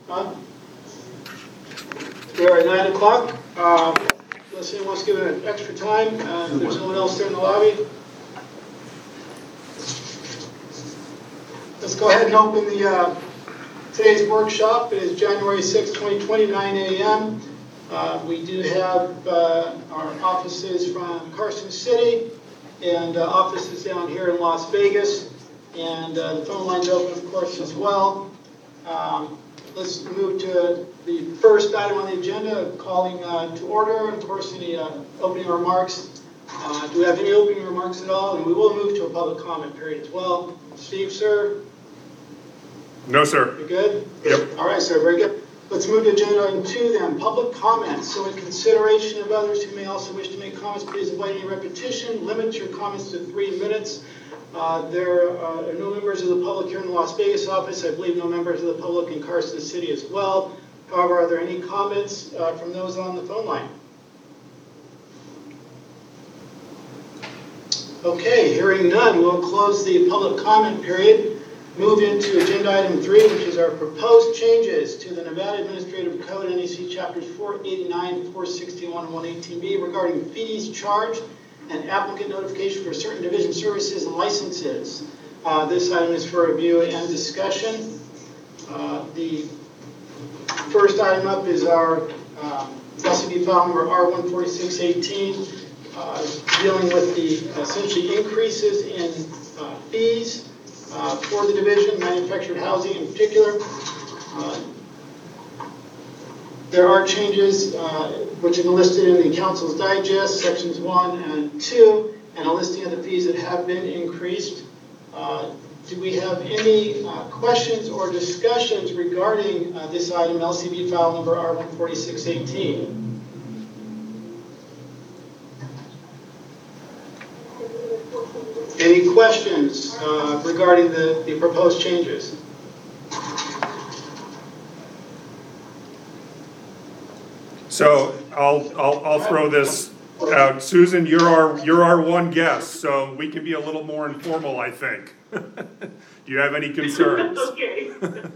We are at 9 o'clock. Unless anyone wants to give it an extra time, if there's no one else there in the lobby. Let's go ahead and open today's workshop. It is January 6, 2020, 9 a.m. We do have our offices from Carson City and offices down here in Las Vegas. And the phone line's open, of course, as well. Let's move to the first item on the agenda, calling to order. And of course, any opening remarks. Do we have any opening remarks at all? And we will move to a public comment period as well. Steve, sir? No, sir. You good? Yep. All right, sir. Very good. Let's move to agenda item 2 then, public comments. So in consideration of others who may also wish to make comments, please avoid any repetition. Limit your comments to 3 minutes. There are no members of the public here in the Las Vegas office. I believe no members of the public in Carson City as well. However, are there any comments from those on the phone line? Okay, hearing none, we'll close the public comment period. Move into agenda item 3, which is our proposed changes to the Nevada Administrative Code, NEC Chapters 489, 461, and 118B regarding fees charged and applicant notification for certain division services and licenses. This item is for review and discussion. The first item up is our LCB file number R14618, dealing with the essentially increases in fees for the division, manufactured housing in particular. There are changes which have been listed in the Council's Digest, sections 1 and 2, and a listing of the fees that have been increased. Do we have any questions or discussions regarding this item, LCB file number R14618? Any questions regarding the proposed changes? So I'll throw this out. Susan, you're our one guest, so we can be a little more informal, I think. Do you have any concerns? Okay.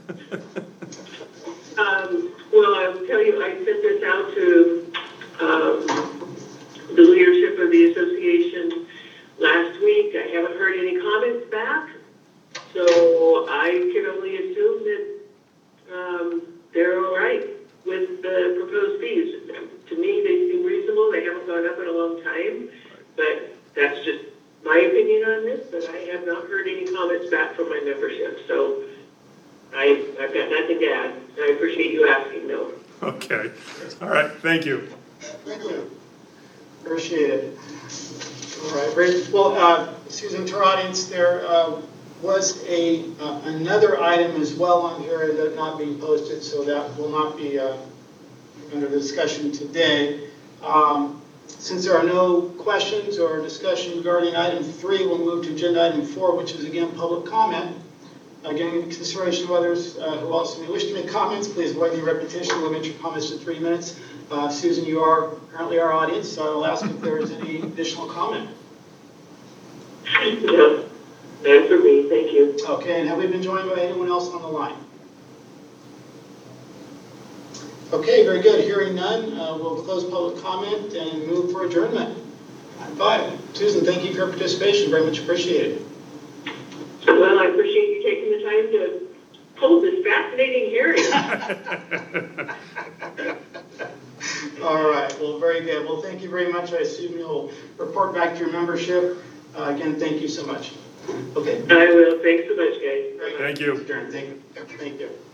Well, I'll tell you, I sent this out to the leadership of the association last week. I haven't heard any comments back, so I can only assume that they're all right with the proposed fees. To me, they seem reasonable. They haven't gone up in a long time, but that's just my opinion on this. But I have not heard any comments back from my membership, so I've got nothing to add. I appreciate you asking, though. Okay. All right. Thank you. Thank you. Appreciate it. All right, great. Well, Susan, to our audience, there was another item as well on here that's not being posted, so that will not be under the discussion today. Since there are no questions or discussion regarding item 3, we'll move to agenda item 4, which is again public comment. Again, in consideration of others who also may wish to make comments, please avoid any repetition. Limit your comments to 3 minutes. Susan, you are currently our audience, so I will ask if there is any additional comment. No, none for me. Thank you. Okay, and have we been joined by anyone else on the line? Okay, very good. Hearing none, we'll close public comment and move for adjournment. Bye. Susan, thank you for your participation. Very much appreciated. Well, I appreciate you taking the time to hold this fascinating hearing. All right. Well, very good. Well, thank you very much. I assume you'll report back to your membership. Again, thank you so much. Okay. I will. Thanks so much, guys. Thank you. Thank you.